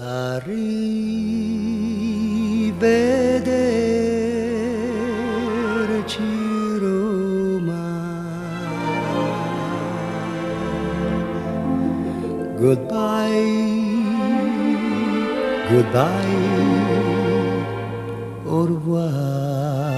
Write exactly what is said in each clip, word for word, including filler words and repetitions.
Arrivederci Roma. Goodbye, goodbye, au revoir.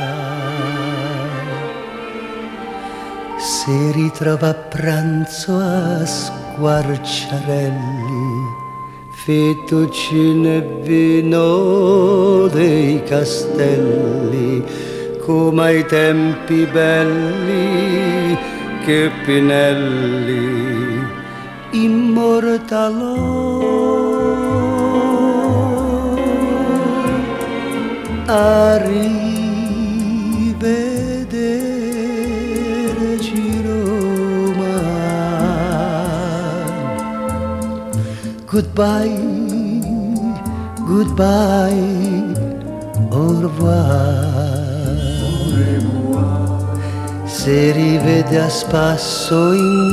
Si ritrova a pranzo a Squarciarelli, fettuccine e vino dei castelli, come ai tempi belli che Pinelli immortalò. Arrivederci Roma. Goodbye, goodbye, au revoir. Si rivede a spasso in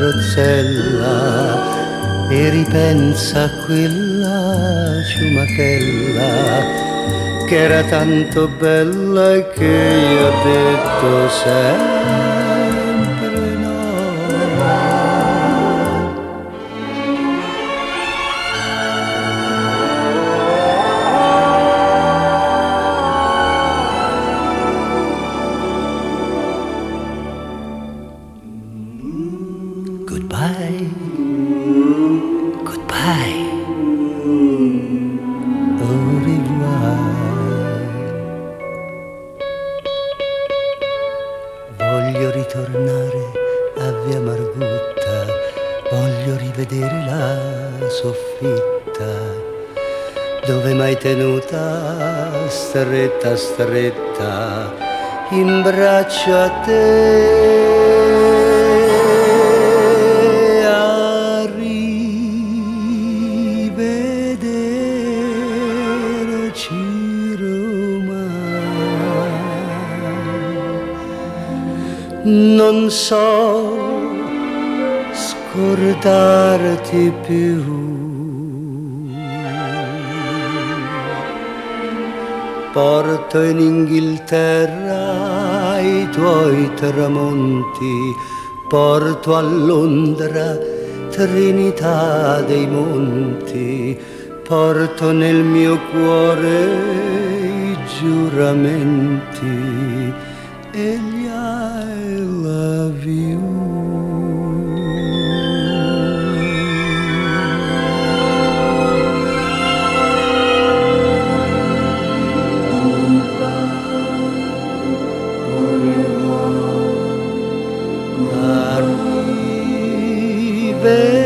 carrozzella e ripensa a quella ciumachella che era tanto bella e che io ho detto sempre no. Goodbye, goodbye, au revoir. Voglio ritornare a via Margutta, voglio rivedere la soffitta dove m'hai tenuta stretta stretta in braccio a te. Arrivederci Roma. Non so scordarti più, porto in Inghilterra i tuoi tramonti, porto a Londra Trinità dei monti, porto nel mio cuore i giuramenti e gli I love you. Arrivederci